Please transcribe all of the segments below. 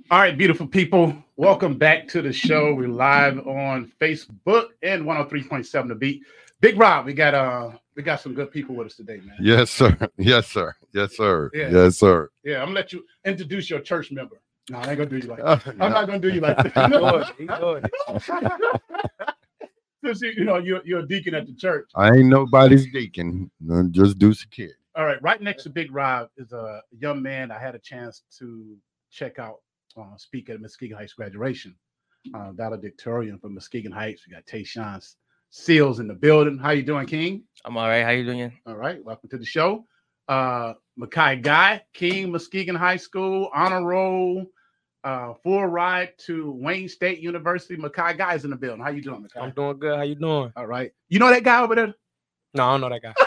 All right, beautiful people. Welcome back to the show. We're live on Facebook and 103.7 The Beat. Big Rob, we got some good people with us today, man. Yes, sir. Yes, sir. Yes, sir. Yeah. Yes, sir. Yeah, I'm gonna let you introduce your church member. No, I ain't gonna do you like that. I'm not gonna do you like that. He's doing it. Since you're a deacon at the church. I ain't nobody's deacon. Just Deuce Kid. All right, right next to Big Rob is a young man I had a chance to check out speak at Muskegon Heights graduation. Valedictorian from Muskegon Heights. We got Tayshawn Seals in the building. How you doing, King? I'm all right. How you doing? All right, welcome to the show. Makai Guy, King, Muskegon High School, honor roll, full ride to Wayne State University. Makai Guy is in the building. How you doing, Makai? I'm doing good. How you doing? All right. You know that guy over there? No, I don't know that guy.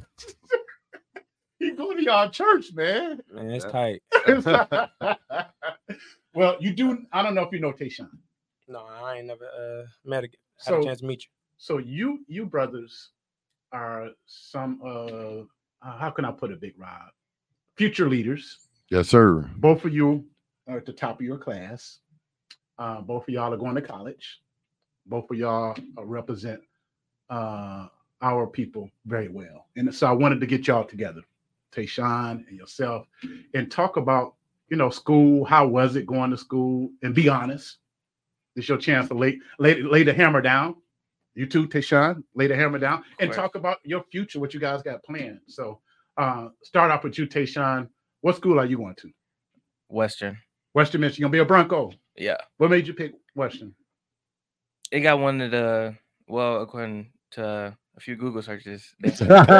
He's going to y'all church, man. Man, it's tight. Well, you do. I don't know if you know Tayshawn. No, I ain't never had So- a chance to meet you. So you brothers are some how can I put it, Big Rob? Future leaders. Yes, sir. Both of you are at the top of your class. Both of y'all are going to college. Both of y'all represent our people very well. And so I wanted to get y'all together, Tayshawn and yourself, and talk about, school. How was it going to school? And be honest. It's your chance to lay the hammer down. You too, Tayshawn, lay the hammer down and talk about your future, what you guys got planned. So start off with you, Tayshawn. What school are you going to? Western. Western Michigan. You're going to be a Bronco. Yeah. What made you pick Western? It got one of the, according to a few Google searches, Hey,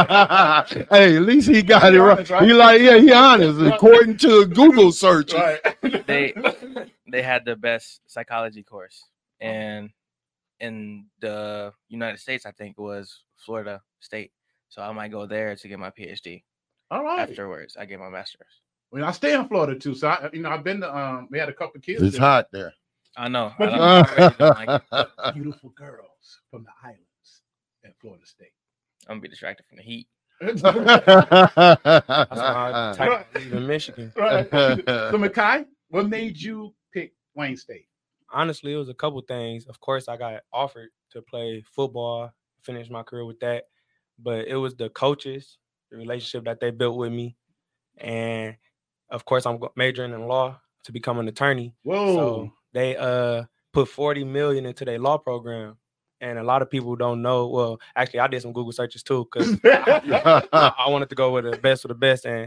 at least he got He it honest, right. right? He honest. According to Google search. Right. they had the best psychology course. And in the United States, I think it was Florida State. So I might go there to get my PhD. All right. Afterwards, I get my master's. Well, I stay in Florida too. So I've been to we had a couple of kids. It's there. hot there. I know. But I really don't like it. Beautiful girls from the islands at Florida State. I'm gonna be distracted from the heat. That's why I type leave in Michigan. Right. So Makai, what made you pick Wayne State? Honestly, it was a couple things. Of course, I got offered to play football, finish my career with that. But it was the coaches, the relationship that they built with me. And, of course, I'm majoring in law to become an attorney. Whoa. So they put $40 million into their law program. And a lot of people don't know. Well, actually, I did some Google searches, too, because I wanted to go with the best of the best. And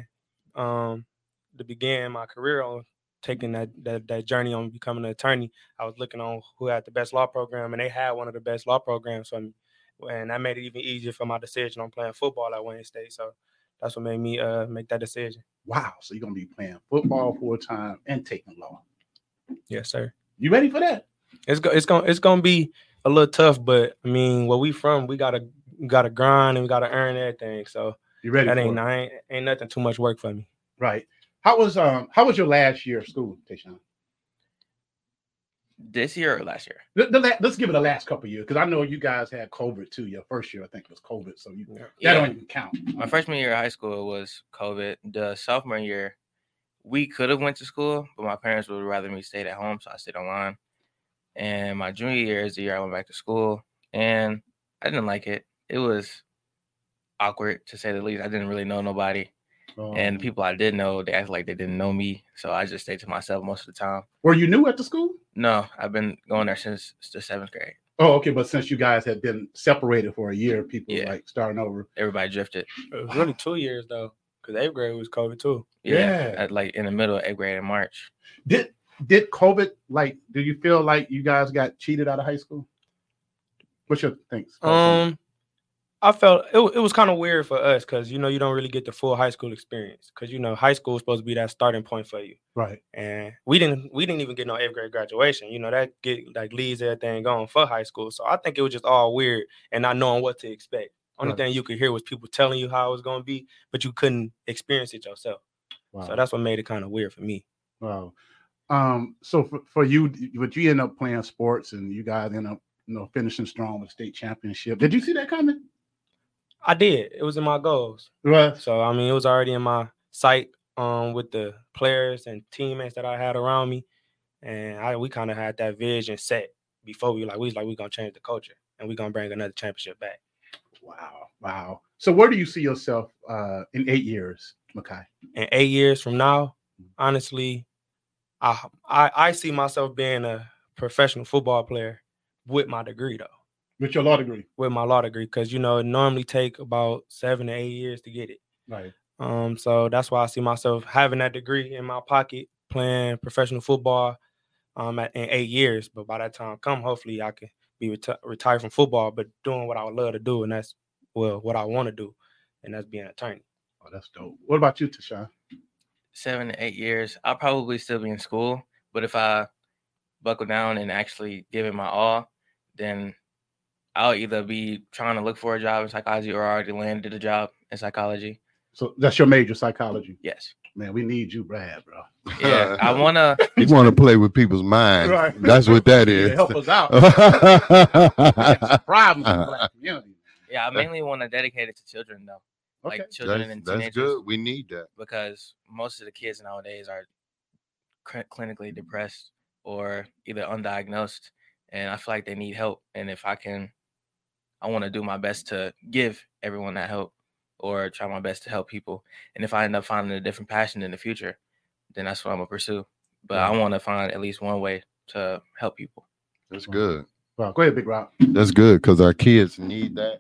to begin my career on taking that journey on becoming an attorney, I was looking on who had the best law program, and they had one of the best law programs for me. And that made it even easier for my decision on playing football at Wayne State. So that's what made me make that decision. Wow. So you're gonna be playing football full time and taking law. Yes, sir. You ready for that? It's gonna be a little tough, but I mean, where we from, we gotta grind and we gotta earn everything. So You ready? that for it? ain't nothing too much work for me. Right. How was your last year of school, Tayshawn? This year or last year? Let's give it the last couple of years, because I know you guys had COVID too. Your first year, I think, was COVID, so that don't even count. My freshman year of high school was COVID. The sophomore year, we could have went to school, but my parents would rather me stay at home, so I stayed online. And my junior year is the year I went back to school, and I didn't like it. It was awkward, to say the least. I didn't really know nobody. And the people I did know, they acted like they didn't know me. So I just stayed to myself most of the time. Were you new at the school? No, I've been going there since the 7th grade. Oh, okay. But since you guys had been separated for a year, people Yeah. like starting over. Everybody drifted. It was really 2 years though, because 8th grade was COVID too. Yeah. At like in the middle of 8th grade in March. Did COVID, like, do you feel like you guys got cheated out of high school? What's your thinks? I felt it was kind of weird for us because you don't really get the full high school experience because high school is supposed to be that starting point for you. Right. And we didn't even get no 8th grade graduation. That leads everything going for high school. So I think it was just all weird and not knowing what to expect. Only thing you could hear was people telling you how it was going to be, but you couldn't experience it yourself. Wow. So that's what made it kind of weird for me. Wow. So for you, but you end up playing sports and you guys end up, finishing strong with state championship. Did you see that coming? I did. It was in my goals. Right. So, I mean, it was already in my sight with the players and teammates that I had around me. And we kind of had that vision set before we was like, we're going to change the culture and we're going to bring another championship back. Wow. So where do you see yourself in 8 years, Makai? In 8 years from now, honestly, I see myself being a professional football player with my degree, though. With your law degree? With my law degree, because, it normally take about 7 to 8 years to get it. Right. So that's why I see myself having that degree in my pocket, playing professional football in 8 years. But by that time come, hopefully I can be retired from football, but doing what I would love to do, and that's what I want to do, and that's being an attorney. Oh, that's dope. What about you, Tashawn? 7 to 8 years, I'll probably still be in school, but if I buckle down and actually give it my all, then I'll either be trying to look for a job in psychology or already landed a job in psychology. So that's your major, psychology? Yes. Man, we need you, Brad, bro. Yeah, I want to. You want to play with people's minds. Right. That's what that is. Yeah, help us out. We got some problems in the Black community. Yeah, I mainly want to dedicate it to children, though. Okay. Like children and That's teenagers. good. We need that. Because most of the kids nowadays are clinically depressed or either undiagnosed, and I feel like they need help. And if I want to do my best to give everyone that help, or try my best to help people. And if I end up finding a different passion in the future, then that's what I'm gonna pursue. But I want to find at least one way to help people. That's good. Well, go ahead, Big Rock. That's good because our kids need that.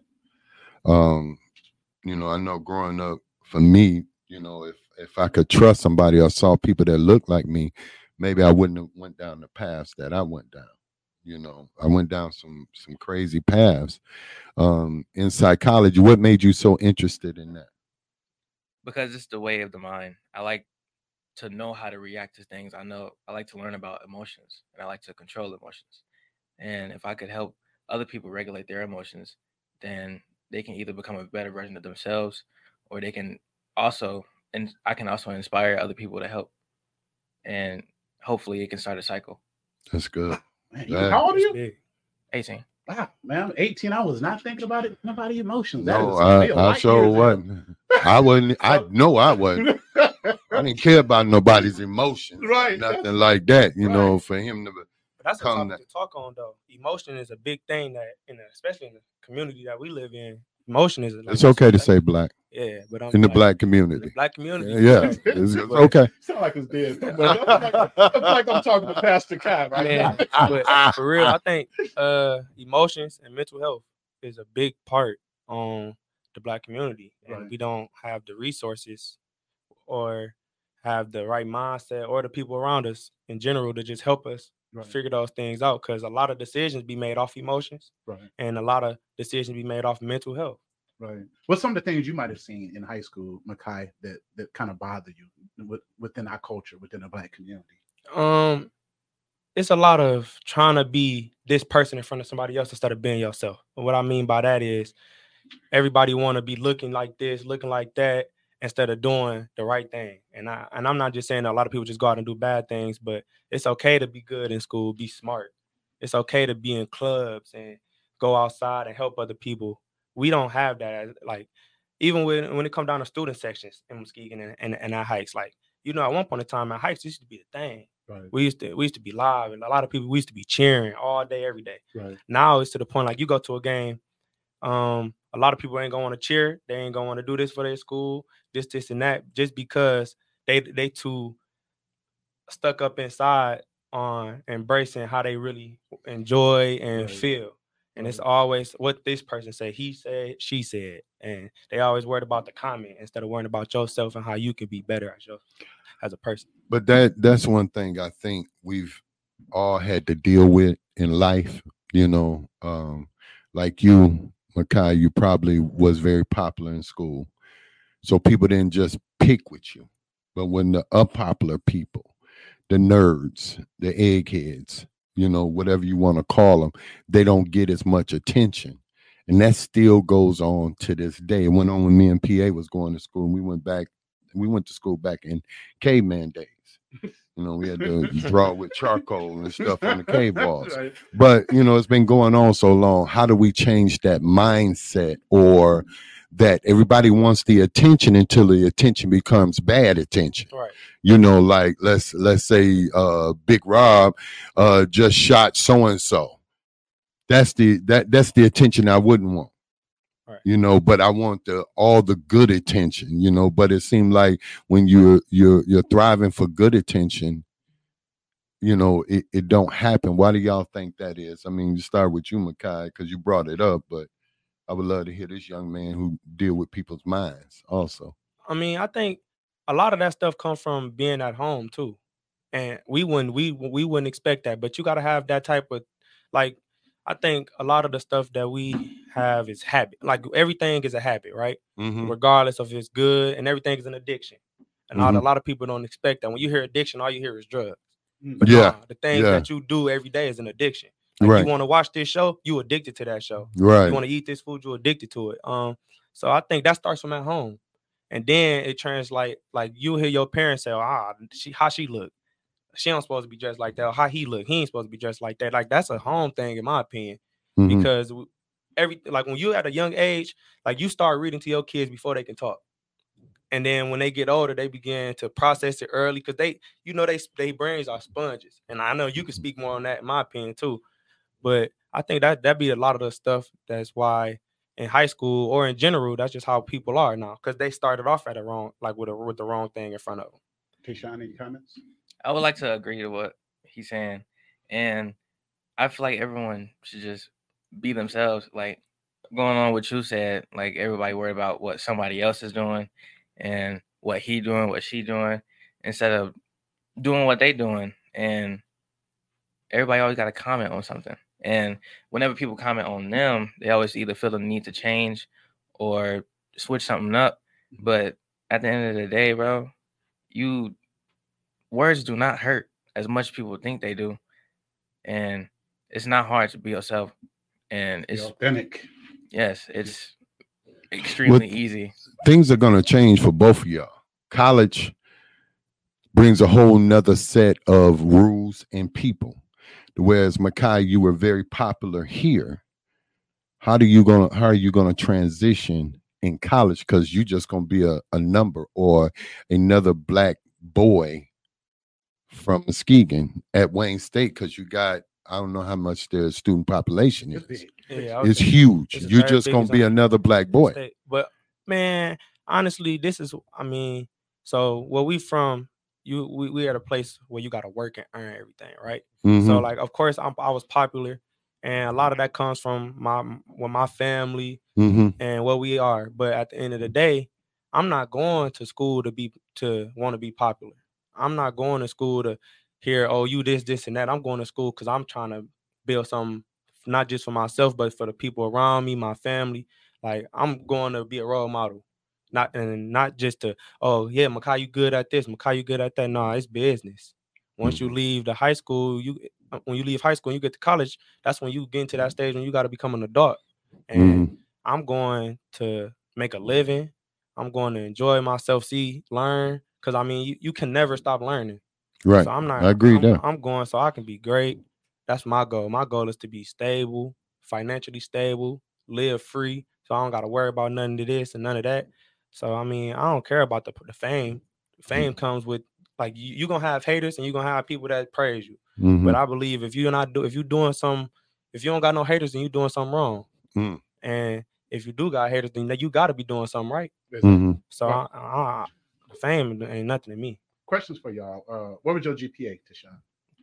I know growing up for me, if I could trust somebody or saw people that looked like me, maybe I wouldn't have went down the paths that I went down. I went down some crazy paths. In psychology, what made you so interested in that? Because it's the way of the mind. I like to know how to react to things. I like to learn about emotions, and I like to control emotions. And if I could help other people regulate their emotions, then they can either become a better version of themselves, or they can also, and I can also inspire other people to help. And hopefully it can start a cycle. That's good. Man, how old are you? 18. Wow, man, 18. I was not thinking about it. Nobody emotions. No, I sure wasn't. I wasn't. I know I wasn't. I didn't care about nobody's emotions. Right. Nothing like that. For him to. But that's a come topic to talk on, though. Emotion is a big thing that, especially in the community that we live in, emotion is. It's okay to say black. Yeah, but in the black community. The black community. Yeah, it's okay. Sound like it's dead. It's like I'm talking to Pastor Kai right now. But for real, I think emotions and mental health is a big part on the black community, and we don't have the resources or have the right mindset or the people around us in general to just help us figure those things out, because a lot of decisions be made off emotions, and a lot of decisions be made off mental health. Right. What's some of the things you might have seen in high school, Makai, that kind of bother you within our culture, within the black community? It's a lot of trying to be this person in front of somebody else instead of being yourself. And what I mean by that is everybody want to be looking like this, looking like that, instead of doing the right thing. And I'm not just saying that a lot of people just go out and do bad things, but it's okay to be good in school, be smart. It's okay to be in clubs and go outside and help other people. We don't have that. Like, even when it comes down to student sections in Muskegon and at Heights, like, at one point in time at Heights, this used to be the thing. Right. We used to be live, and a lot of people, we used to be cheering all day, every day. Right. Now it's to the point, like, you go to a game, a lot of people ain't gonna want to cheer. They ain't gonna want to do this for their school, this and that, just because they too stuck up inside on embracing how they really enjoy and feel. And it's always what this person said, he said, she said. And they always worried about the comment instead of worrying about yourself and how you can be better as a person. But that's one thing I think we've all had to deal with in life. Like you, Makai, you probably was very popular in school. So people didn't just pick with you. But when the unpopular people, the nerds, the eggheads, whatever you want to call them, they don't get as much attention. And that still goes on to this day. It went on when me and PA was going to school. And we went to school back in caveman days. We had to draw with charcoal and stuff on the cave walls. Right. But, it's been going on so long. How do we change that mindset or that everybody wants the attention until the attention becomes bad attention. Right. You know, like let's say Big Rob just shot so and so. That's the attention I wouldn't want. Right. You know, but I want all the good attention, you know, but it seemed like when you're thriving for good attention, you know, it don't happen. Why do y'all think that is? I mean, you start with you, Makai, because you brought it up, but I would love to hear this young man who deal with people's minds also. I mean, I think a lot of that stuff comes from being at home too. And we wouldn't expect that, but you got to have that type of, like, I think a lot of the stuff that we have is habit. Like everything is a habit, right? Mm-hmm. Regardless of if it's good, and everything is an addiction. And Mhm. a lot of people don't expect that. When you hear addiction, all you hear is drugs. Mm. But Yeah, nah, the things yeah. that you do every day is an addiction. Like Right. you want to watch this show, you addicted to that show. Right. You want to eat this food, you addicted to it. So I think that starts from at home. And then it translates, like you hear your parents say, how she look. She don't supposed to be dressed like that. Or how he look. He ain't supposed to be dressed like that. Like that's a home thing, in my opinion. Mhm. Because like when you at a young age, like you start reading to your kids before they can talk. And then when they get older, they begin to process it early because they brains are sponges. And I know you can speak more on that, in my opinion, too. But I think that be a lot of the stuff. That's why in high school or in general, that's just how people are now, because they started off at a wrong, like with the wrong thing in front of them. Keyshawn, any comments? I would like to agree to what he's saying, and I feel like everyone should just be themselves. Like going on what you said, like everybody worried about what somebody else is doing and what he doing, what she doing, instead of doing what they doing. And everybody always got to comment on something. And whenever people comment on them, they always either feel the need to change or switch something up. But at the end of the day, bro, words do not hurt as much as people think they do. And it's not hard to be yourself. And it's authentic. Yes, it's extremely easy. Things are going to change for both of y'all. College brings a whole nother set of rules and people. Whereas Makai, you were very popular here. How are you gonna transition in college? Because you're just gonna be a number or another black boy from Muskegon at Wayne State, because you got, I don't know how much their student population is. It's huge. You're just gonna be another black boy. State. But man, honestly, so where we from, we at a place where you gotta work and earn everything, right? Mhm. So like, of course, I was popular, and a lot of that comes from my family Mhm. and what we are. But at the end of the day, I'm not going to school to want to be popular. I'm not going to school to hear, oh, you this, and that. I'm going to school because I'm trying to build something, not just for myself, but for the people around me, my family. Like I'm going to be a role model. Not just to, oh yeah, Makai, you good at this, Makai, you good at that. No, it's business. Once you leave high school, when you leave high school and you get to college, that's when you get into that stage when you got to become an adult. And I'm going to make a living. I'm going to enjoy myself, learn, because I mean, you can never stop learning. Right. So I agree with that. I'm going so I can be great. That's my goal. My goal is to be stable, financially stable, live free, so I don't got to worry about none of this and none of that. So I mean, I don't care about the fame. Fame comes with, like, you're gonna have haters and you're gonna have people that praise you. But I believe if you don't got no haters, then you're doing something wrong. And if you do got haters, then you got to be doing something right. So fame ain't nothing to me. Questions for y'all. What was your GPA, Tashawn?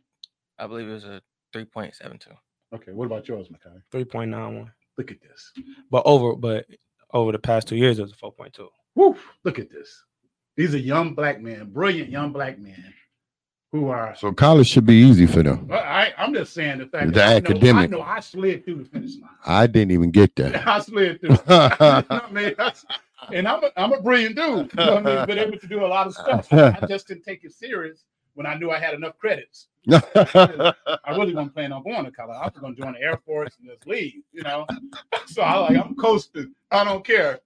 I believe it was a 3.72. Okay, what about yours, Makai? 3.91. Look at this. But over the past 2 years, it was a 4.2. Woo! Look at this. These are young black men, brilliant young black men, who are. So college should be easy for them. I'm just saying the fact The that academic. I know I slid through the finish line. I didn't even get that. I slid through. I mean, and I'm a brilliant dude. You know what I mean? Been able to do a lot of stuff. I just didn't take it serious when I knew I had enough credits. I really wasn't planning on going to college. I was going to join the Air Force and just leave, you know. So I'm coasting. I don't care.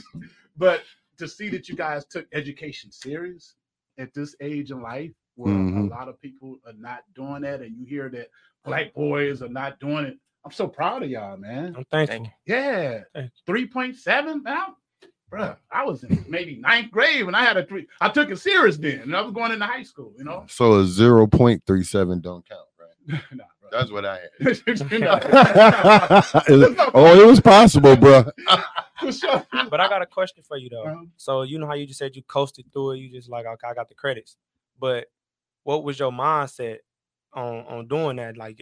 But to see that you guys took education serious at this age in life, where a lot of people are not doing that, and you hear that black boys are not doing it, I'm so proud of y'all, man. I'm thankful. Yeah, 3.7 now. bruh, I was in maybe 9th grade when I had a 3. I took it serious then, and I was going into high school, you know. So a 0.37 don't count, right? Nah, bro. That's what I had. Oh, it was possible, bro. But I got a question for you though. Uh-huh. So you know how you just said you coasted through it, you just like, okay, I got the credits. But what was your mindset on doing that? Like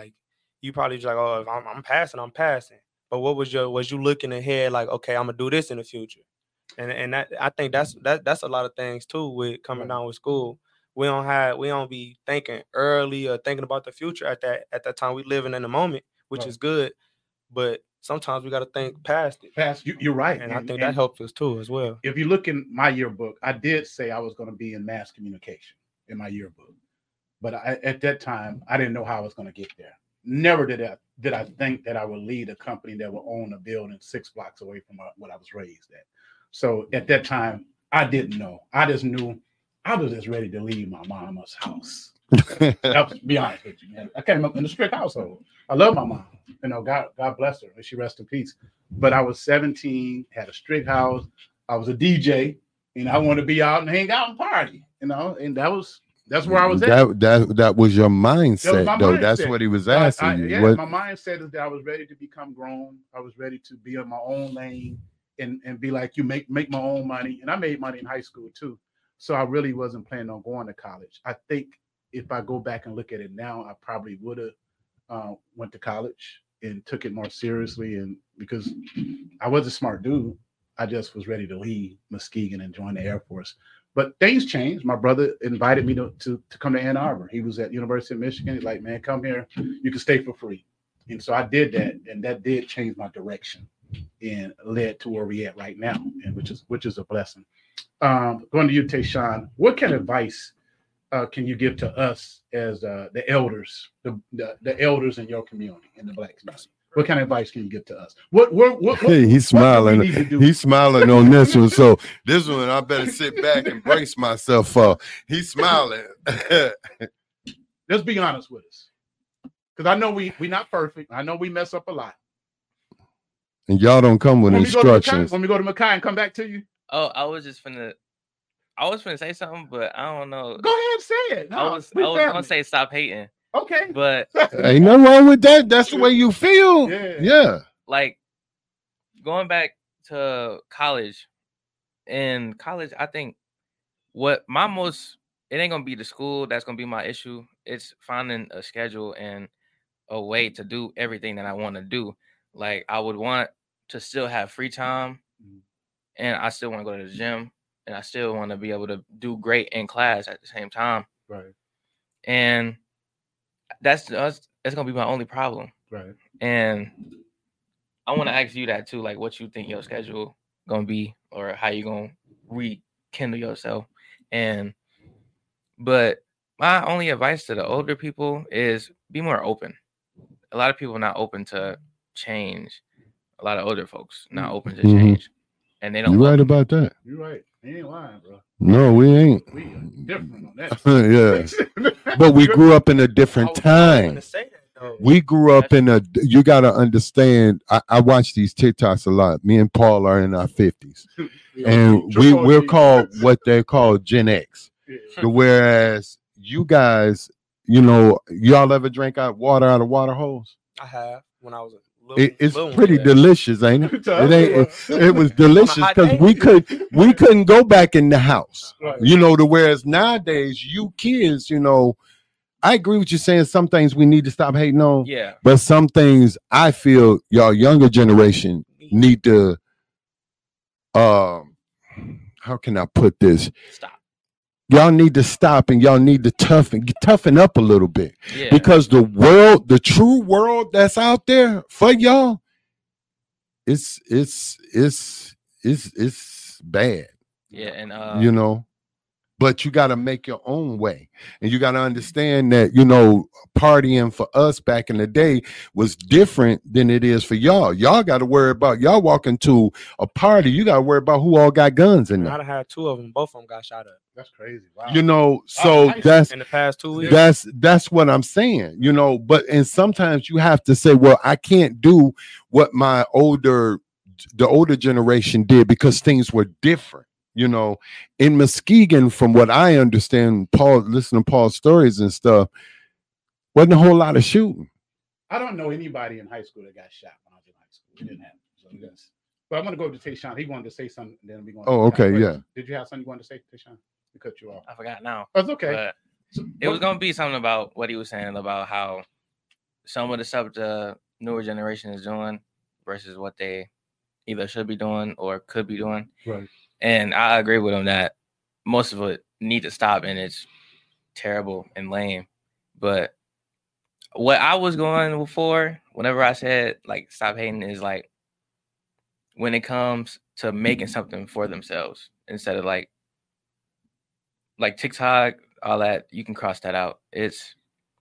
you probably just like, oh, if I'm passing, I'm passing. But what was you looking ahead like, okay, I'm gonna do this in the future? And that I think that's a lot of things too with coming down with school. We don't be thinking early or thinking about the future at that time. We living in the moment, which is good. But sometimes we got to think past it. You're right. And I think that helps us too as well. If you look in my yearbook, I did say I was going to be in mass communication in my yearbook. But at that time, I didn't know how I was going to get there. Never did I think that I would lead a company that would own a building 6 blocks away from what I was raised at. So at that time, I didn't know. I just knew I was just ready to leave my mama's house. To be honest with you, man. I came up in a strict household. I love my mom. You know, God bless her. May she rest in peace. But I was 17, had a strict house. I was a DJ, and I wanted to be out and hang out and party. You know, and that's where I was at. That was your mindset, though. Mindset. That's what he was asking you. Yeah, my mindset is that I was ready to become grown. I was ready to be in my own lane and be like, you make my own money. And I made money in high school too. So I really wasn't planning on going to college. I think if I go back and look at it now, I probably would have went to college and took it more seriously. And because I was a smart dude, I just was ready to leave Muskegon and join the Air Force. But things changed. My brother invited me to come to Ann Arbor. He was at University of Michigan. He's like, man, come here. You can stay for free. And so I did that, and that did change my direction and led to where we're at right now, and which is a blessing. Going to you, Tayshawn, what kind of advice can you give to us as the elders, the elders in your community, in the Black community? What kind of advice can you give to us? What he's smiling. He's smiling on this one. So this one, I better sit back and brace myself for. He's smiling. Let's be honest with us, because I know we not perfect. I know we mess up a lot. And y'all don't come with instructions. When we go to Mackay and come back to you. Oh, I was finna say something, but I don't know. Go ahead and say it. No, I was gonna say stop hating. Okay. But ain't nothing wrong with that. That's the way you feel. Yeah. Like going back to college. In college, I think it ain't gonna be the school that's gonna be my issue. It's finding a schedule and a way to do everything that I want to do. Like I would want to still have free time, and I still want to go to the gym, and I still want to be able to do great in class at the same time. Right. And that's gonna be my only problem. Right. And I want to ask you that too, like what you think your schedule gonna be, or how you gonna rekindle yourself. But my only advice to the older people is be more open. A lot of people are not open to change. A lot of older folks not open to change, and they don't. You're right about that. You're right. He ain't lying, bro. No, we ain't. We are different on that. Yeah, but we grew up in a different time. We grew up in you got to understand, I watch these TikToks a lot. Me and Paul are in our 50s. And we're called what they call Gen X. Whereas you guys, y'all ever drank water out of water hose? I have when I was a it's pretty delicious, ain't it? It was delicious because we couldn't go back in the house. Right. To whereas nowadays you kids, I agree with you saying some things we need to stop hating on. Yeah. But some things I feel y'all younger generation need to how can I put this? Stop. Y'all need to stop and y'all need to toughen up a little bit. Yeah. Because the true world that's out there for y'all, it's bad. Yeah, and but you got to make your own way. And you got to understand that, partying for us back in the day was different than it is for y'all. Y'all got to worry about, y'all walk into a party, you got to worry about who all got guns in there. I had 2 of them. Both of them got shot up. That's crazy. Wow. So that's in the past 2 weeks. That's what I'm saying, and sometimes you have to say, well, I can't do what my older the older generation did because things were different. You know, in Muskegon, from what I understand, listening to Paul's stories and stuff, wasn't a whole lot of shooting. I don't know anybody in high school that got shot when I was in high school. It didn't happen. So yes. But I'm going to go to Tayshawn. He wanted to say something. And then we're going. Oh, okay, yeah. Did you have something you wanted to say, Tayshawn? We cut you off. I forgot now. That's okay. But it was going to be something about what he was saying about how some of the stuff the newer generation is doing versus what they either should be doing or could be doing. Right. And I agree with him that most of it need to stop, and it's terrible and lame. But what I was going for, whenever I said like stop hating, is like when it comes to making something for themselves instead of like TikTok, all that, you can cross that out. It's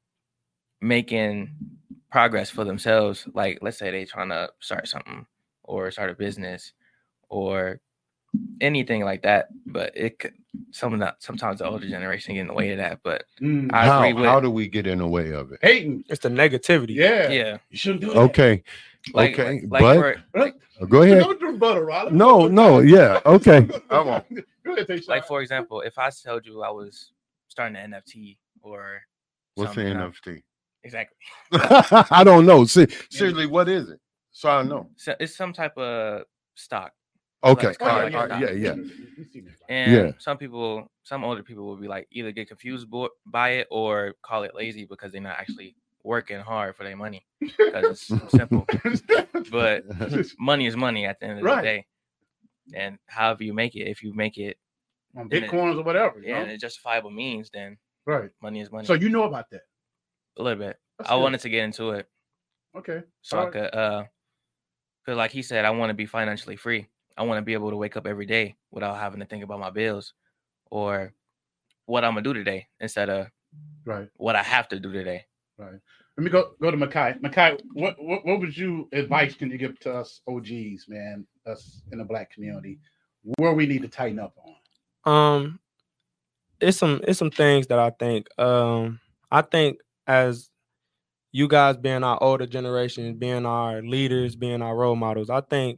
making progress for themselves. Like, let's say they trying to start something or start a business or anything like that. But it could, sometimes the older generation get in the way of that. But I agree with how do we get in the way of it? Hating. It's the negativity. Yeah. Yeah. You shouldn't do it. Okay. Like, okay. like but go ahead. Don't do butter, Riley. No. Yeah. Okay. I won't. Go ahead, Tayshawn. like, for example, if I told you I was starting an NFT or What's the something, NFT? Exactly. I don't know. Seriously, what is it? So I know. So it's some type of stock. Okay. Like, All right. yeah. Yeah. And Yeah. some older people will be like either get confused by it or call it lazy because they're not actually working hard for their money because it's simple. But money is money at the end of the day. And however you make it, if you make it on Bitcoins or whatever, and it's justifiable means, then money is money. So you know about that? A little bit. That's I good. wanted to get into it. Okay. So I could because like he said, I want to be financially free. I want to be able to wake up every day without having to think about my bills or what I'm gonna do today instead of what I have to do today. Right. Let me go to Makai. Makai, what would you advice can you give to us OGs, man, us in the Black community, where we need to tighten up on? It's some things that I think as you guys being our older generation, being our leaders, being our role models, I think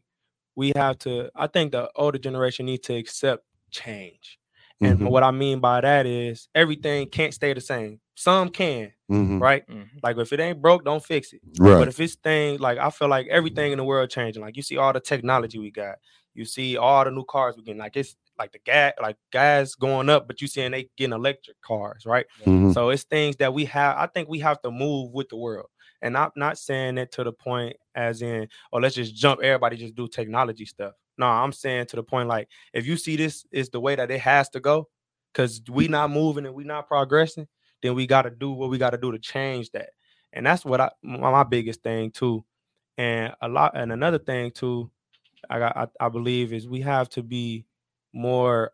the older generation needs to accept change. And what I mean by that is everything can't stay the same. Some can, right? Mm-hmm. Like if it ain't broke, don't fix it. Right. But if it's things like I feel like everything in the world changing. Like you see all the technology we got, you see all the new cars we getting. Like it's like the gas going up, but you seeing they getting electric cars, right? Mm-hmm. So it's things that I think we have to move with the world. And I'm not saying it to the point as in, oh, let's just jump, everybody just do technology stuff. No, I'm saying to the point like, if you see this is the way that it has to go, because we not moving and we not progressing, then we got to do what we got to do to change that. And that's what my biggest thing too. And another thing too, I believe is we have to be more,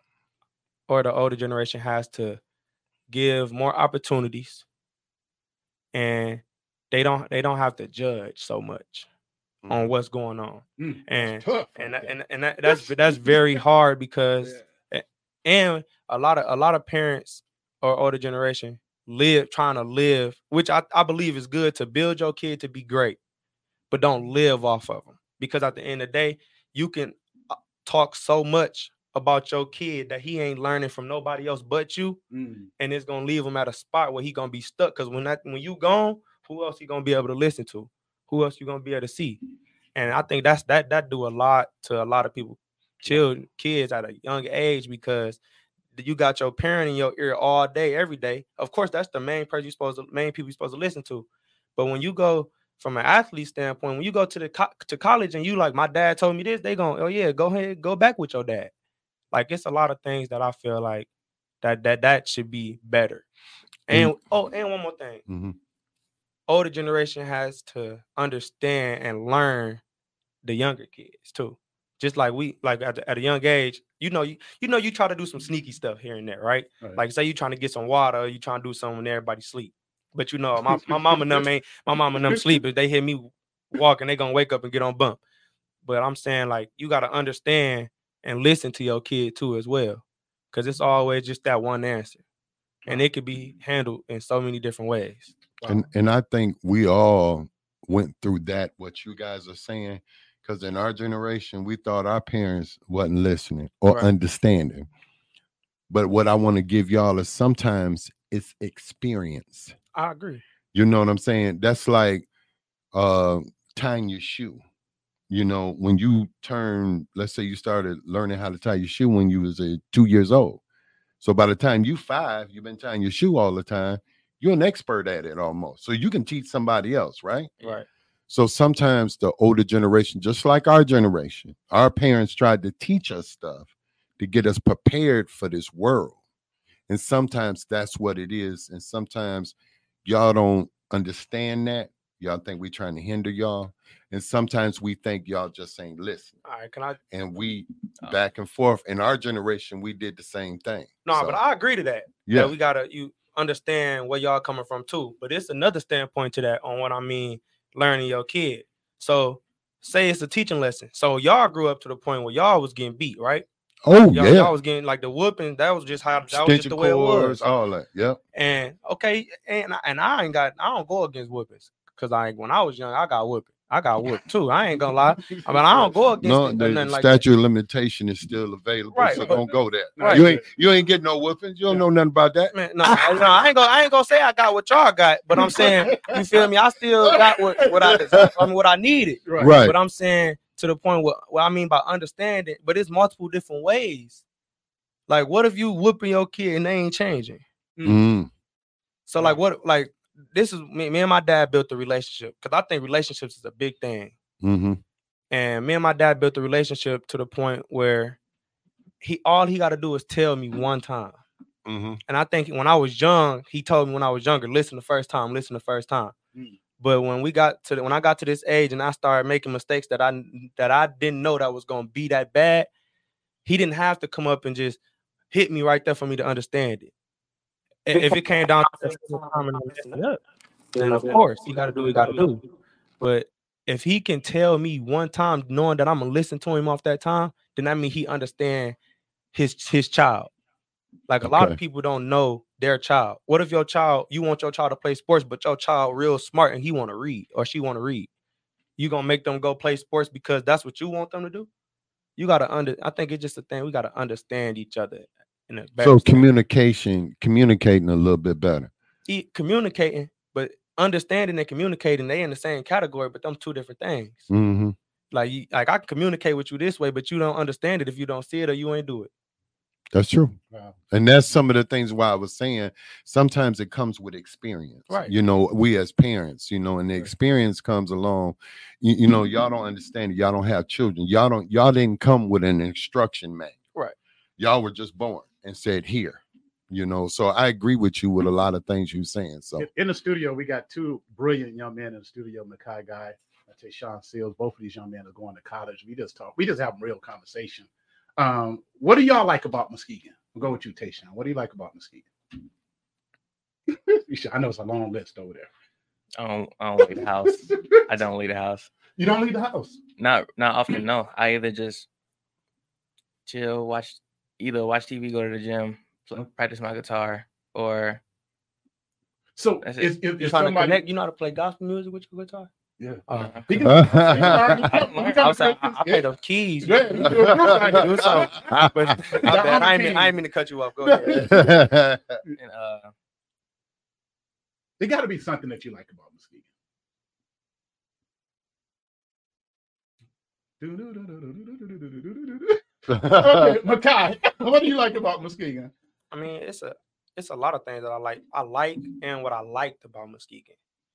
or the older generation has to give more opportunities, and they don't have to judge so much on what's going on. And that's very hard because and a lot of parents or older generation trying to live, which I believe is good to build your kid to be great, but don't live off of them, because at the end of the day you can talk so much about your kid that he ain't learning from nobody else but you, and it's gonna leave him at a spot where he gonna be stuck. Because when you gone, who else he gonna be able to listen to? Who else you gonna be able to see? And I think that do a lot to a lot of people, kids at a young age, because you got your parent in your ear all day, every day. Of course, that's the main people you're supposed to listen to. But when you go from an athlete standpoint, when you go to college and you like, my dad told me this, they going, oh yeah, go ahead, go back with your dad. Like it's a lot of things that I feel like that should be better. And and one more thing. Mm-hmm. Older generation has to understand and learn the younger kids too. Just like we, like at a young age, you try to do some sneaky stuff here and there, right? Like say you trying to get some water, you trying to do something when everybody sleep. But my mama and them sleep. If they hear me walking, they gonna wake up and get on bump. But I'm saying like you gotta understand and listen to your kid too as well, because it's always just that one answer, and it could be handled in so many different ways. Wow. And I think we all went through that, what you guys are saying, Because in our generation, we thought our parents wasn't listening or Right. understanding. But what I want to give y'all is sometimes it's experience. I agree. You know what I'm saying? That's like tying your shoe. You know, when you turn, let's say you started learning how to tie your shoe when you was 2 years old. So by the time you 5, you've been tying your shoe all the time. You're an expert at it almost. So you can teach somebody else, right? Right. So sometimes the older generation, just like our generation, our parents tried to teach us stuff to get us prepared for this world. And sometimes that's what it is. And sometimes y'all don't understand that. Y'all think we trying to hinder y'all. And sometimes we think y'all just ain't listening. All right, can I? And we back and forth. In our generation, we did the same thing. No, So, but I agree to that. yeah. That we gotta you understand where y'all coming from too. But it's another standpoint to that on what I mean learning your kid. So say it's a teaching lesson. So y'all grew up to the point where y'all was getting beat, right? Oh, Y'all was getting like the whooping. That was just how that was just Extension the way it was. cords, all that. Yep. And okay, and I don't go against whoopings because when I was young, I got whooped. I got whooped too. I ain't gonna lie. I mean, I don't go against No, it, the nothing like that. statute of limitation is still available, Right, so but- don't go there. Right. You ain't getting no whoopings. You don't know nothing about that. Man, no, I ain't gonna say I got what y'all got, but I'm saying, you feel me? I still got what I needed. Right. But I'm saying to the point what I mean by understanding, but it's multiple different ways. Like, what if you whooping your kid and they ain't changing? Mm. So like this is me and my dad built the relationship because I think relationships is a big thing. Mm-hmm. And me and my dad built the relationship to the point where all he got to do is tell me one time. Mm-hmm. And I think when I was young, he told me when I was younger, listen the first time. But when I got to this age and I started making mistakes that I didn't know that was gonna be that bad, he didn't have to come up and just hit me right there for me to understand it. If it came down to then of course he got to do what he got to do. But if he can tell me one time, knowing that I'm gonna listen to him off that time, then that means he understand his child. Like a lot of people don't know their child. What if you want your child to play sports, but your child real smart and he want to read or she want to read? You gonna make them go play sports because that's what you want them to do? You gotta I think it's just a thing. We gotta understand each other in a better So communicating a little bit better. Communicating, but understanding and communicating, they in the same category, but them two different things. Mm-hmm. Like I can communicate with you this way, but you don't understand it if you don't see it or you ain't do it. That's true. Wow. And that's some of the things why I was saying sometimes it comes with experience. Right. You know, we as parents, and the experience comes along. You know, y'all don't understand it. Y'all don't have children. Y'all didn't come with an instruction manual. Right. Y'all were just born and said here. So I agree with you with a lot of things you're saying. So In the studio, we got two brilliant young men in the studio, Makai Guy, I tell Sean Seals. Both of these young men are going to college. We just talk. We just have a real conversation. What do y'all like about Muskegon? We'll go with you, Tayshaun. What do you like about Muskegon? I know it's a long list over there. I don't leave the house. I don't leave the house. You don't leave the house? Not often, no. I either just chill, watch TV, go to the gym, practice my guitar, or so that's if You trying somebody to connect, you know how to play gospel music with your guitar? Yeah. I play the keys. Yeah, Do something. But my bad. I ain't mean to cut you off. Go ahead. and There got to be something that you like about Muskegon. Okay, Makai, what do you like about Muskegon? I mean, it's a lot of things that I like. I like and what I liked about Muskegon.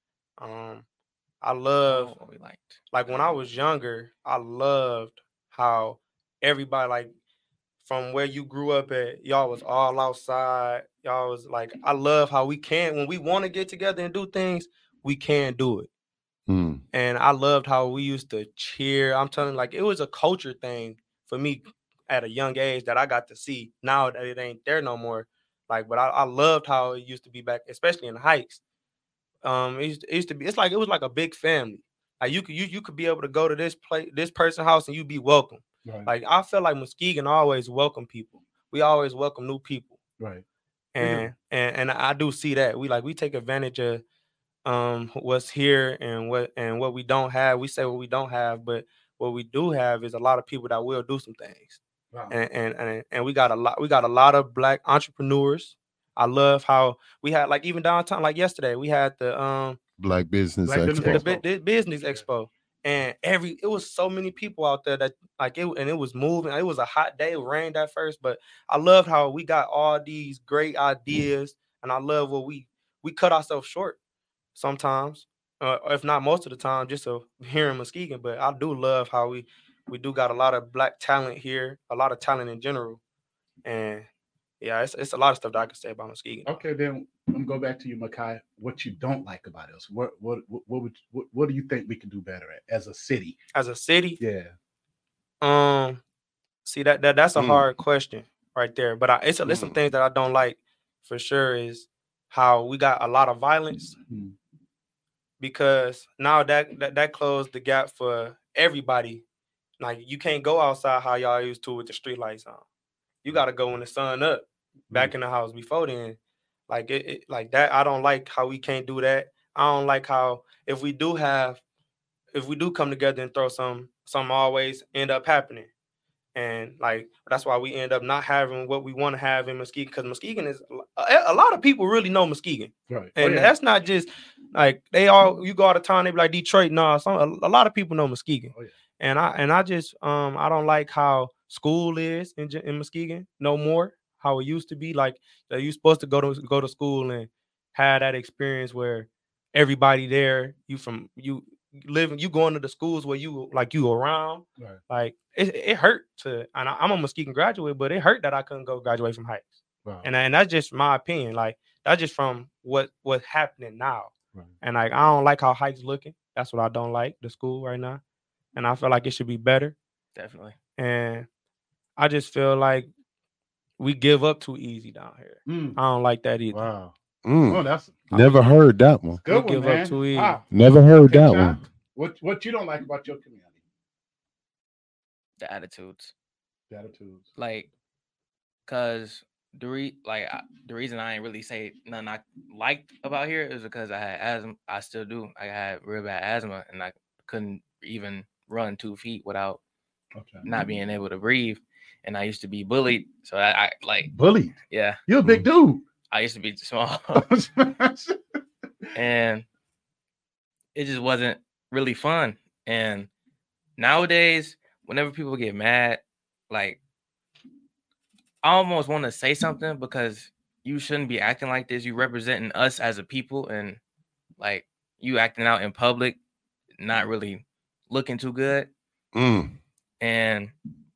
I love what we liked. Like when I was younger, I loved how everybody, like from where you grew up at, y'all was all outside. Y'all was like, I love how when we want to get together and do things, we can do it. Mm. And I loved how we used to cheer. I'm telling you, like, it was a culture thing for me at a young age that I got to see. Now that it ain't there no more. Like, but I loved how it used to be back, especially in Heights. It used to be. It's like it was like a big family. Like you could be able to go to this person's house and you be welcome. Right. Like I feel like Muskegon always welcome people. We always welcome new people. Right. And I do see that. We take advantage of what's here and what we don't have. We say what we don't have, but what we do have is a lot of people that will do some things. Wow. And we got a lot of Black entrepreneurs. I love how we had, like, even downtown, like yesterday, we had the Black Business Black Business Expo. Expo. the business expo, and it was so many people out there that, like, it was moving. It was a hot day, it rained at first, but I love how we got all these great ideas, and I love what we cut ourselves short sometimes, if not most of the time, just here in Muskegon. But I do love how we do got a lot of Black talent here, a lot of talent in general, and yeah, it's a lot of stuff that I can say about Muskegon. Okay, then I'm gonna go back to you, Makai. What you don't like about us? What do you think we can do better at as a city? As a city, Yeah. See that's a hard question right there. But it's some things that I don't like for sure is how we got a lot of violence, because now that closed the gap for everybody. Like, you can't go outside how y'all used to with the street lights on. You got to go when the sun up, back in the house. Before then, like it like that, I don't like how we can't do that. I don't like how if we do come together and throw some always end up happening. And like, that's why we end up not having what we want to have in Muskegon, because Muskegon is a lot of people really know Muskegon, right? And that's not just like you go out of town, they be like Detroit. No, a lot of people know Muskegon. Oh, yeah. And I just I don't like how school is in Muskegon no more. How it used to be, like that you supposed to go to school and have that experience where everybody there, you going to the schools where you around. Right. Like it hurt and I'm a Muskegon graduate, but it hurt that I couldn't go graduate from Heights. Wow. And that's just my opinion. Like, that's just from what's happening now. Right. And like, I don't like how Heights looking. That's what I don't like, the school right now. And I feel like it should be better. Definitely. And I just feel like we give up too easy down here. I don't like that either. Wow. Oh, that's never heard that one. Good one, give man. up too easy. Wow. Never heard that one. What you don't like about your community? The attitudes. The attitudes. Like, cause the reason I ain't really say nothing I liked about here is because I had asthma. I still do. I had real bad asthma, and I couldn't even run 2 feet without not being able to breathe. And I used to be bullied, so I like bullied. Yeah, you're a big dude. I used to be small, and it just wasn't really fun. And nowadays, whenever people get mad, like, I almost want to say something, because you shouldn't be acting like this. You representing us as a people, and like, you acting out in public, not really looking too good. And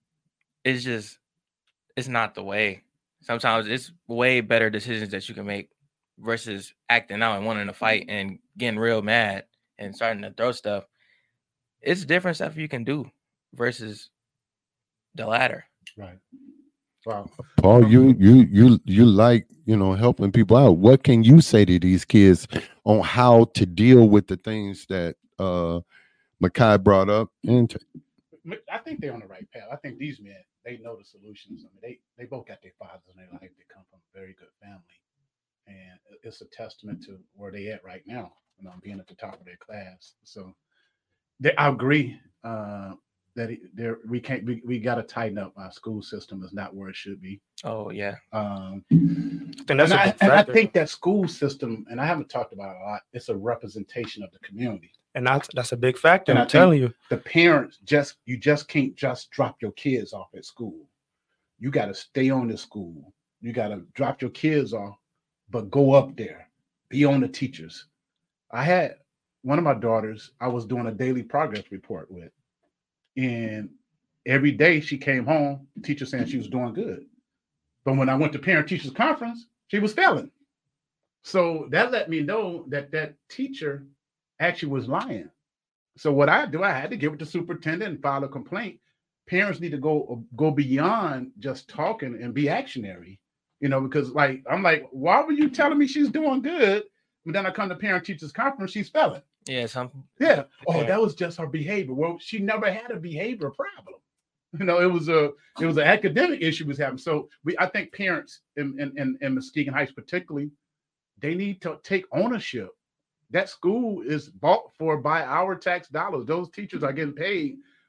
it's not the way. Sometimes it's way better decisions that you can make versus acting out and wanting to fight and getting real mad and starting to throw stuff. It's different stuff you can do versus the latter. Right. Wow. Paul, you like, helping people out. What can you say to these kids on how to deal with the things that Makai brought up? And I think they're on the right path. I think these men, they know the solutions. I mean, they both got their fathers in their life. They come from a very good family, and it's a testament to where they at right now. Being at the top of their class. So I agree that we got to tighten up. Our school system is not where it should be. Oh yeah. I think that school system, and I haven't talked about it a lot, it's a representation of the community. And that's a big factor. I'm telling you. The parents you just can't just drop your kids off at school. You got to stay on the school. You got to drop your kids off, but go up there, be on the teachers. I had one of my daughters, I was doing a daily progress report with, and every day she came home, the teacher saying she was doing good. But when I went to parent-teachers conference, she was failing. So that let me know that teacher actually was lying. So what I had to give it to superintendent and file a complaint. Parents need to go beyond just talking and be actionary, because I'm like, why were you telling me she's doing good? And then I come to parent-teachers conference, she's failing. Yeah, Oh, that was just her behavior. Well, she never had a behavior problem. It was an academic issue was having. So I think parents in Muskegon Heights particularly, they need to take ownership. That school is bought for by our tax dollars. Those teachers are getting paid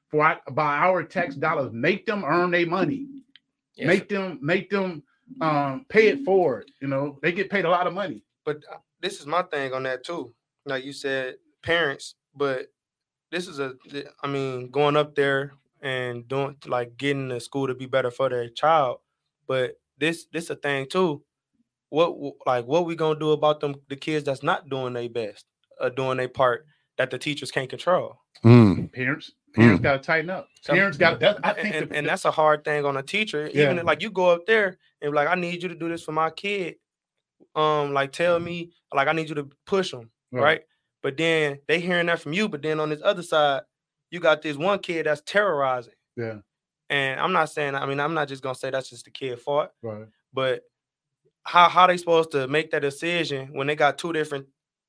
by our tax dollars, make them earn their money. Yes. Make them pay it forward. You know, they get paid a lot of money. But this is my thing on that too. Like you said, parents, but this is going up there and doing like getting the school to be better for their child. But this a thing too. What we gonna do about the kids that's not doing their best, doing their part that the teachers can't control? Parents got to tighten up. Parents got that. I think, and that's a hard thing on a teacher. Yeah. Even like you go up there and like, I need you to do this for my kid. Like tell me, like I need you to push them, right? But then they hearing that from you. But then on this other side, you got this one kid that's terrorizing. Yeah. And I'm not saying, I'm not just gonna say that's just the kid's fault. Right. But how they supposed to make that decision when they got two different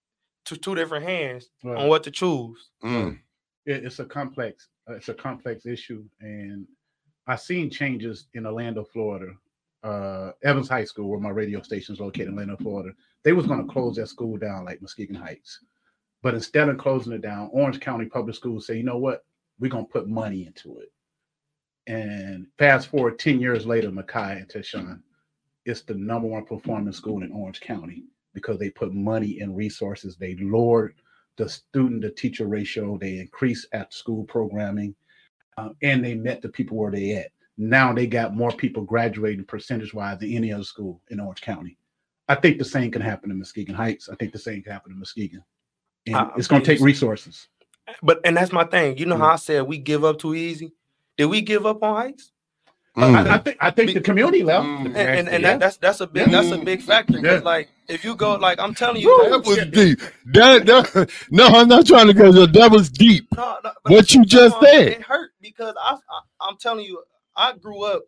hands on what to choose? It's a complex issue, and I've seen changes in Orlando, Florida. Evans High School, where my radio station is located in Orlando, Florida, they was going to close that school down like Muskegon Heights, but instead of closing it down, Orange County Public Schools say, you know what, we're going to put money into it. And fast forward 10 years later, Makai and Tayshawn, it's the number one performing school in Orange County because they put money and resources. They lowered the student to teacher ratio. They increased after school programming, and they met the people where they at. Now they got more people graduating percentage wise than any other school in Orange County. I think the same can happen in Muskegon Heights. I think the same can happen in Muskegon. And it's going to take resources. And that's my thing. You know how I said we give up too easy? Did we give up on Heights? I think the community left, and that's a big factor. Because like if you go, like I'm telling you, that was deep. No, I'm not trying to go. That was deep. No, what you just said, it hurt because I'm telling you, I grew up.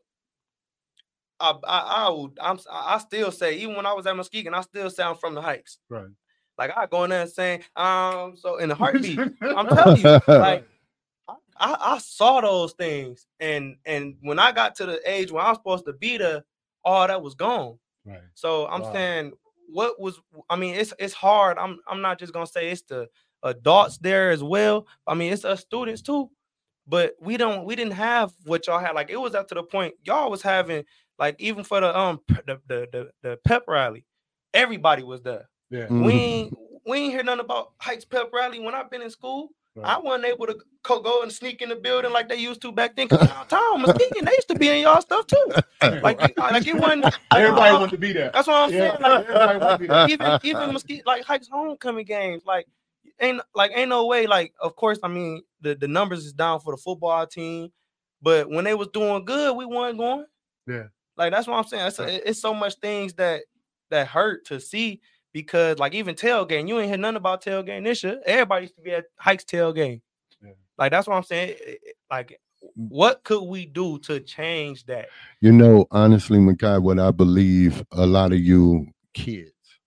I still say, even when I was at Muskegon, I still sound from the Heights. Right. Like I go in there and saying, so in a heartbeat. I'm telling you, like. I saw those things, and when I got to the age where I'm supposed to be there, all that was gone. Right. So I'm saying, it's hard. I'm not just gonna say it's the adults there as well. It's us students too, but we didn't have what y'all had. Like it was up to the point y'all was having, like even for the pep rally, everybody was there. Yeah. We ain't hear nothing about Heights pep rally when I've been in school. Right. I wasn't able to go and sneak in the building like they used to back then. Because downtown Muskegon, they used to be in y'all stuff too. Like it wasn't. Everybody wanted to be there. That's what I'm saying. Like, everybody wanted to be there. Even Muskegon, like Heights homecoming games, ain't no way. Like, of course, the numbers is down for the football team, but when they was doing good, we weren't going. Yeah. Like that's what I'm saying. It's so much things that hurt to see. Because like even tailgating, you ain't hear nothing about tailgating this year. Everybody used to be at Heights tailgating. Yeah. Like that's what I'm saying. Like, what could we do to change that? You know, honestly, Makai, what I believe a lot of you kids,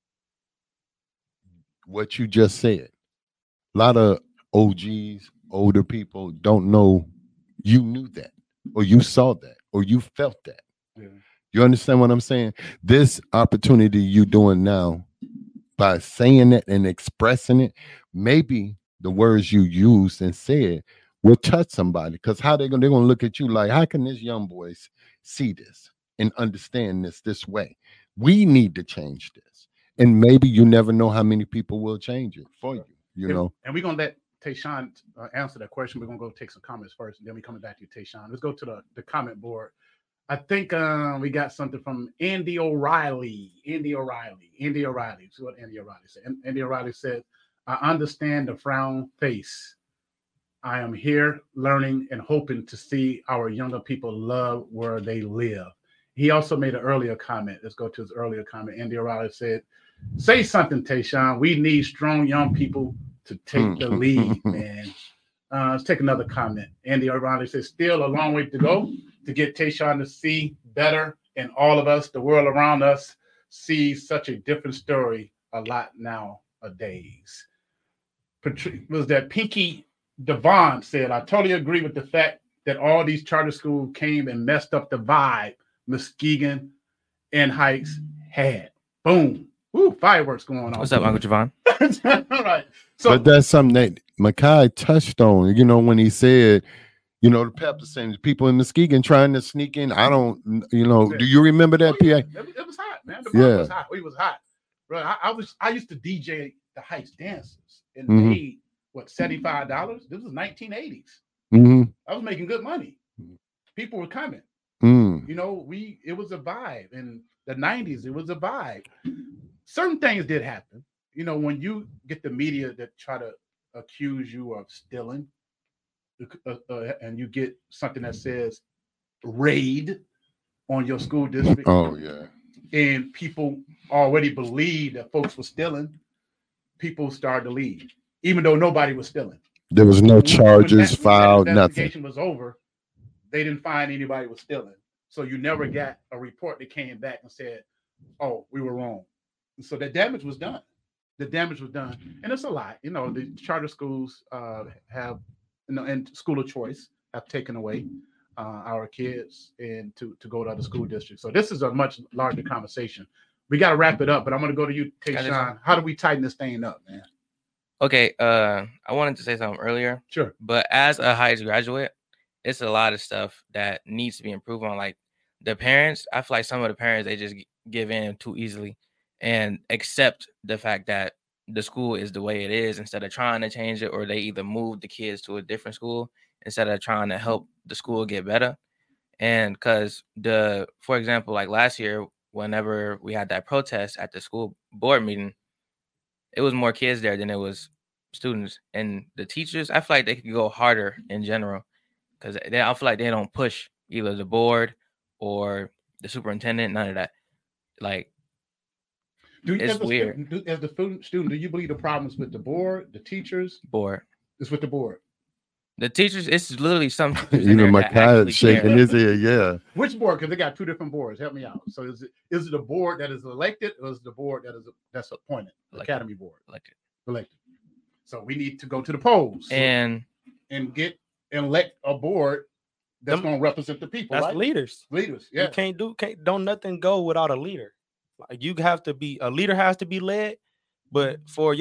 what you just said, a lot of OGs, older people don't know you knew that, or you saw that, or you felt that. Yeah. You understand what I'm saying? This opportunity you doing now, by saying it and expressing it, maybe the words you used and said will touch somebody. Because how they're gonna look at you like, how can this young boy see this and understand this way? We need to change this, and maybe you never know how many people will change it for you. You know. And we're gonna let Tayshawn answer that question. We're gonna go take some comments first, and then we coming back to you, Tayshawn. Let's go to the comment board. I think we got something from Andy O'Reilly. Andy O'Reilly. See what Andy O'Reilly said. Andy O'Reilly said, I understand the frown face. I am here learning and hoping to see our younger people love where they live. He also made an earlier comment. Let's go to his earlier comment. Andy O'Reilly said, say something, Tayshawn. We need strong young people to take the lead, man. Let's take another comment. Andy O'Reilly says, still a long way to go to get Tayshawn to see better, and all of us, the world around us, see such a different story a lot nowadays. Was that Pinky Devon said, I totally agree with the fact that all these charter schools came and messed up the vibe Muskegon and Heights had. Boom. Ooh, fireworks going on. What's up, Uncle Javon? Right. So, but that's something that Makai touched on, when he said, You know, the pepper sandwich, people in Muskegon trying to sneak in. I don't, do you remember that, Oh, yeah. PA? It was hot, man. The Yeah. bar was hot. It was hot. Bro, I used to DJ the Heights dances and Mhm. made what $75. This was 1980s. Mm-hmm. I was making good money. People were coming. Mm. You know, it was a vibe. In the 90s, it was a vibe. Certain things did happen. You know, when you get the media that try to accuse you of stealing, and you get something that says raid on your school district, Oh yeah. and people already believe that folks were stealing, people started to leave, even though nobody was stealing. There was no charges When filed, that nothing. investigation was over, they didn't find anybody was stealing. So you never got a report that came back and said, "Oh, we were wrong." And so the damage was done. The damage was done, and it's a lot. You know, the charter schools have, and school of choice have taken away our kids and to go to other school districts. So this is a much larger conversation. We got to wrap it up, but I'm going to go to you, Tayshawn. How do we tighten this thing up, man? Okay, I wanted to say something earlier. Sure. But as a Heights graduate, it's a lot of stuff that needs to be improved on. Like the parents, I feel like some of the parents, they just give in too easily and accept the fact that the school is the way it is instead of trying to change it, or they either move the kids to a different school instead of trying to help the school get better. And because for example, like last year, whenever we had that protest at the school board meeting, it was more kids there than it was students. And the teachers, I feel like they could go harder in general because I feel like they don't push either the board or the superintendent, none of that. Like, it's weird. As the student, do you believe the problems with the board, the teachers? Board. It's with the board. The teachers, it's literally some. Even my guy shaking his head, yeah. Which board? Because they got two different boards. Help me out. So is it the board that is elected, or is it the board that's appointed? Elected. Academy board. Elected. So we need to go to the polls and elect a board that's going to represent the people. That's right? Leaders. Yeah. You don't nothing go without a leader. Like you have to be a leader, has to be led. But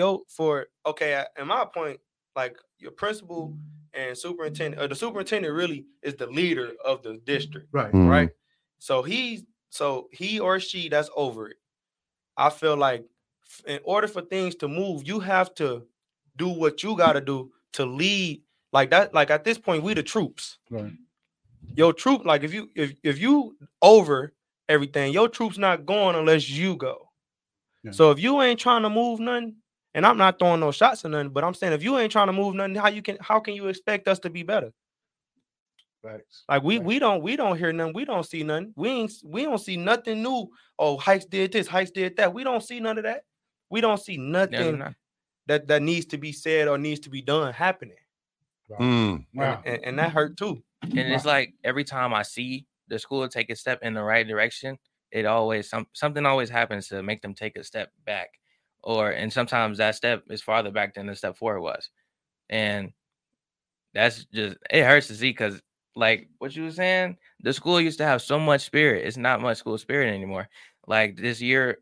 in my point, like your principal and superintendent, or the superintendent really is the leader of the district. Right. Mm-hmm. Right. So he or she that's over it. I feel like in order for things to move, you have to do what you got to do to lead like that. Like at this point, we the troops. Right. Your troop, like if you over everything, your troops not going unless you go. Yeah. So if you ain't trying to move nothing, and I'm not throwing no shots or nothing, but I'm saying if you ain't trying to move nothing, how can you expect us to be better? Right. Like we don't hear nothing, we don't see nothing. We don't see nothing new. Oh, Heights did this, Heights did that. We don't see none of that. We don't see nothing that needs to be said or needs to be done happening. Wow. And that hurt too. And it's like every time I see the school take a step in the right direction, it always something always happens to make them take a step back, and sometimes that step is farther back than the step forward was, and that's just, it hurts to see because like what you were saying, the school used to have so much spirit. It's not much school spirit anymore. Like this year,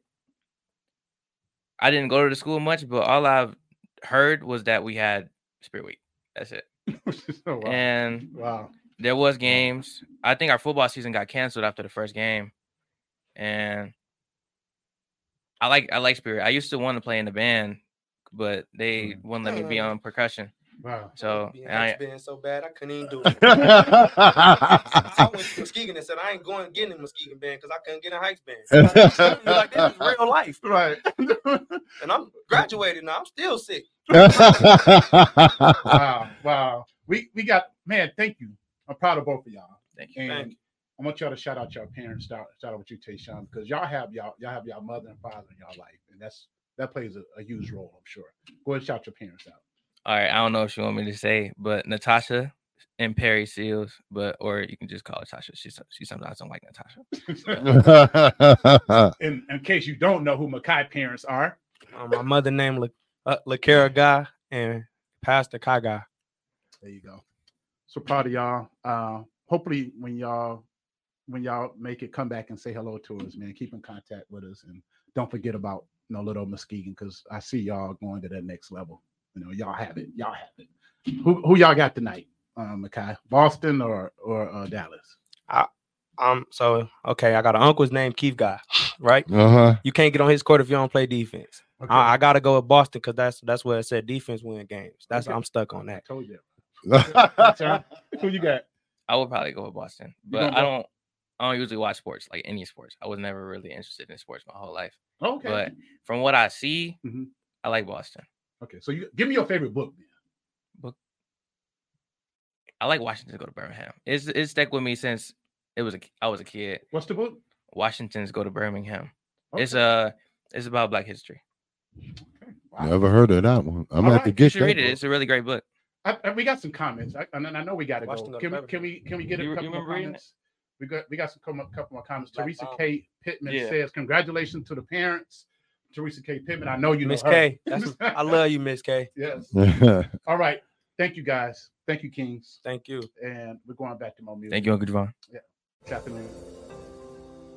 I didn't go to the school much, but all I've heard was that we had Spirit Week. That's it. Oh, wow. And wow. There was games. I think our football season got canceled after the first game. And I like Spirit. I used to want to play in the band, but they wouldn't let me be on percussion. Wow. So being so bad, I couldn't even do it. I went to Muskegon and said I ain't getting in Muskegon band because I couldn't get in Heights band. Like this is real life, right? And I'm graduated now. I'm still sick. Wow. We got, man. Thank you. I'm proud of both of y'all. Thank you. And I want y'all to shout out your parents. Start with you, Tayshawn, because y'all have y'all mother and father in y'all life, and that plays a huge role, I'm sure. Go ahead and shout your parents out. All right, I don't know if you want me to say, but Natasha and Perry Seals, or you can just call her Tasha. She sometimes don't like Natasha. In case you don't know who Makai parents are, my mother named LaKara Guy and Pastor Kaga. There you go. So proud of y'all. Hopefully when y'all make it, come back and say hello to us, man. Keep in contact with us, and don't forget about little Muskegon, because I see y'all going to that next level. Y'all have it. Who y'all got tonight? Makai? Boston or Dallas? So okay, I got an uncle's named Keith Guy, right? Uh-huh. You can't get on his court if you don't play defense. Okay. I gotta go with Boston because that's what it said. Defense win games. That's Okay. I'm stuck on I that. told you. That. Who you got? I would probably go with Boston, but I don't usually watch sports, like any sports. I was never really interested in sports my whole life. Okay. But from what I see, Mhm. I like Boston. Okay, so you give me your favorite book. Then. I like Washington's Go to Birmingham. It's stuck with me since I was a kid. What's the book? Washington's Go to Birmingham. Okay. It's about Black history. Okay. Wow. Never heard of that one. I'm gonna have to You get should read it. that. It's a really great book. We got some comments. I know we got to go. Washington Can we get a couple more comments? We got some couple more comments. Teresa K. Pittman says, "Congratulations to the parents." Teresa K. Pittman, I know you know Miss her. K. I love you, Miss K. Yes. All right. Thank you, guys. Thank you, Kings. Thank you. And we're going back to more music. Thank you, Uncle Javon. Yeah. Tapping in.